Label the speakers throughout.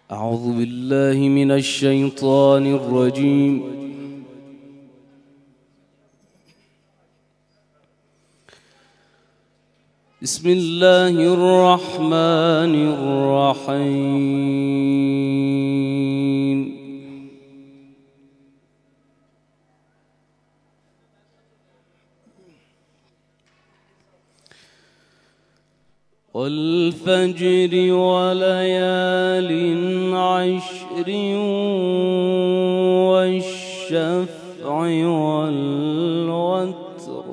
Speaker 1: أعوذ بالله من الشيطان الرجيم. بسم الله الرحمن الرحيم. والفجر وليال عشر والشفع والوتر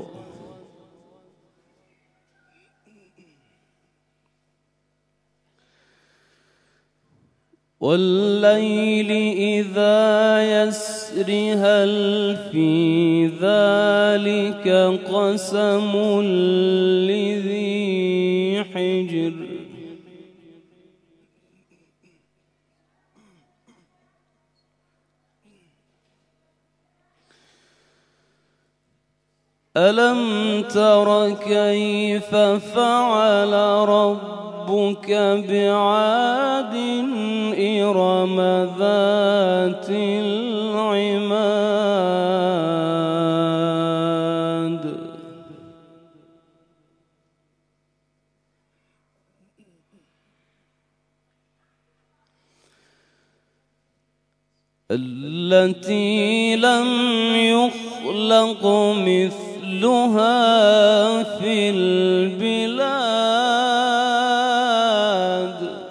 Speaker 1: والليل إذا يسر هل في ذلك قسم لذي حجر ألم تر كيف فعل ربك بعاد إرم ذات العماد التي لم يخلق مثلها في البلاد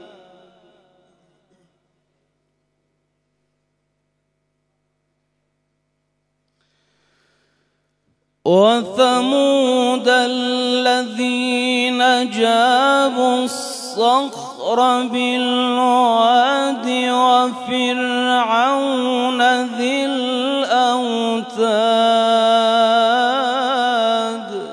Speaker 1: وثمود الذين جابوا الصخر بالواد وفرعون ذي الأوتاد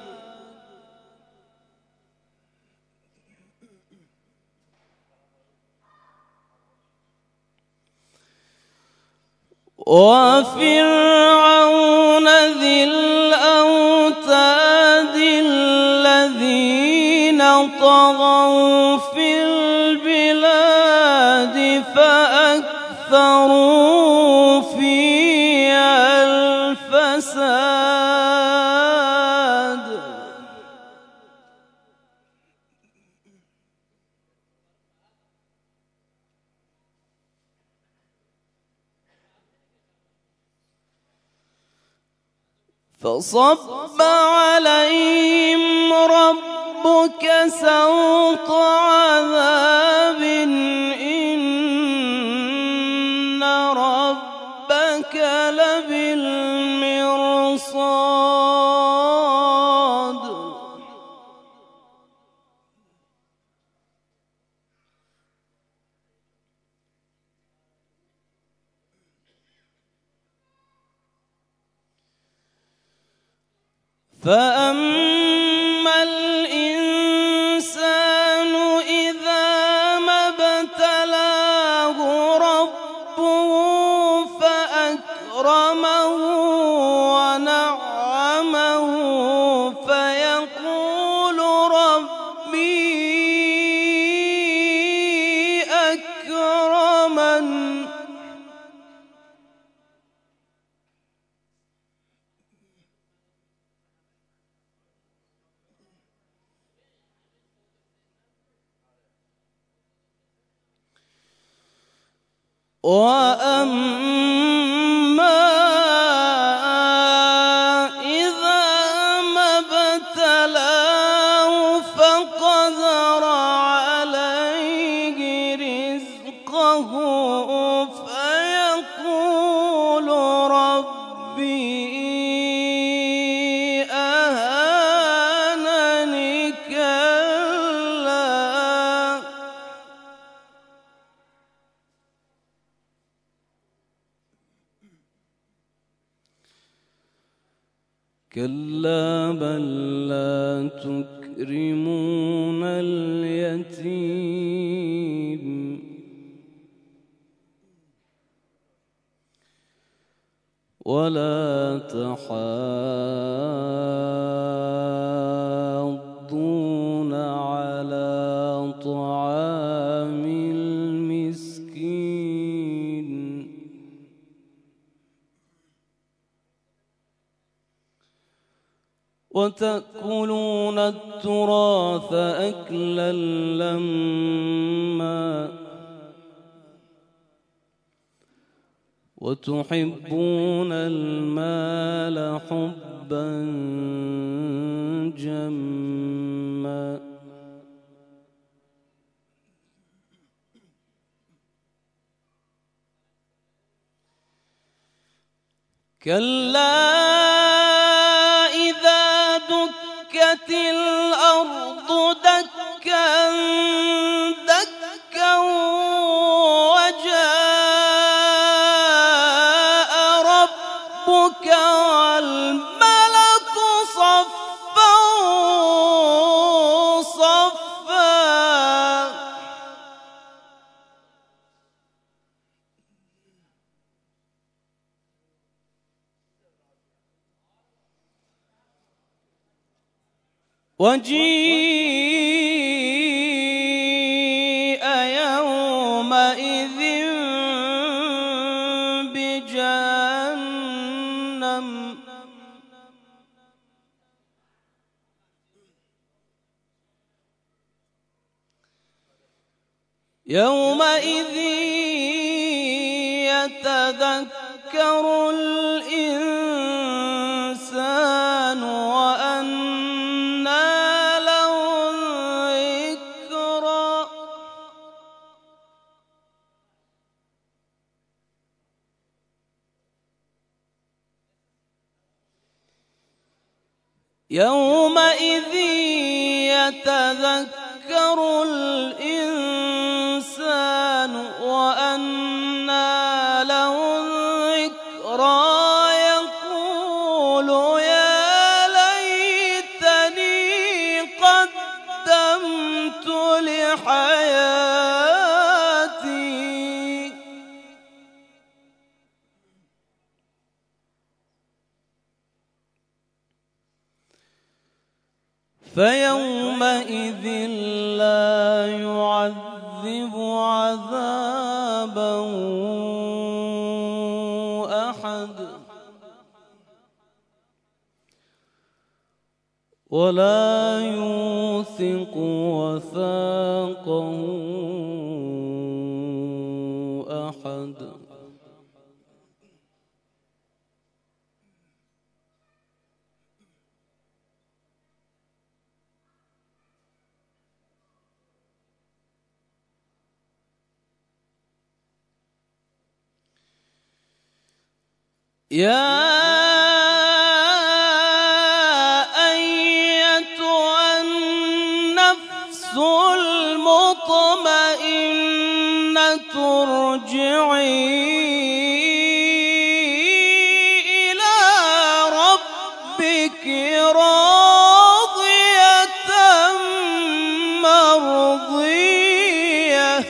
Speaker 1: وفرعون ذي الأوتاد الذين طغوا في البلاد فأكثروا فيها الفساد فصب عليهم ربك سوط عذاب إن ربك لبالمرصاد فأما الإنسان إذا ما ابتلاه ربه فأكرمه ونعمه فيقول ربي أكرمن وأما إذا ما ابتلاه فقدر عليه رزقه فيقول ربي أهانني كلا بل لا تكرمون اليتيم ولا تحاضون على طعام المسكين وتأكلون التراث أكلا لما وتحبون المال حبا جما كلا إذا دكت الأرض دكا دكا وجاء ربك والملك صفا صفا وجيء يومئذ بجهنم يومئذ يتذكر الإنسان وأنى له الذكرى يومئذ يتذكر الإنسان وأنى له الذكرى يقول يا ليتني قدمت لحياتي فيومئذ لا يعذب عذابه أحد ولا يوثق وثاقه أحد يا أيتها النفس المطمئنة ارجعي إلى ربك راضية مرضية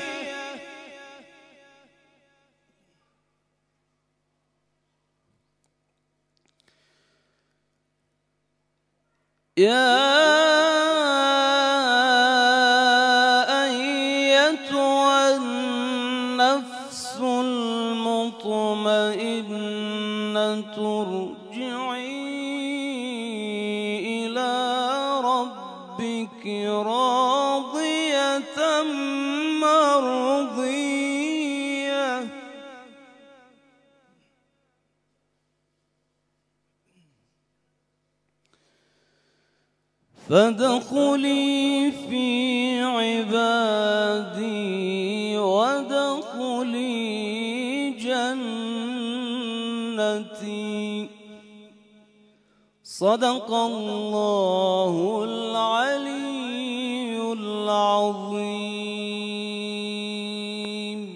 Speaker 1: يا أيتها النفس المطمئنة ارجعي إلى ربك راضية مرضية فادخلي في عبادي وادخلي جنتي صدق الله العلي العظيم.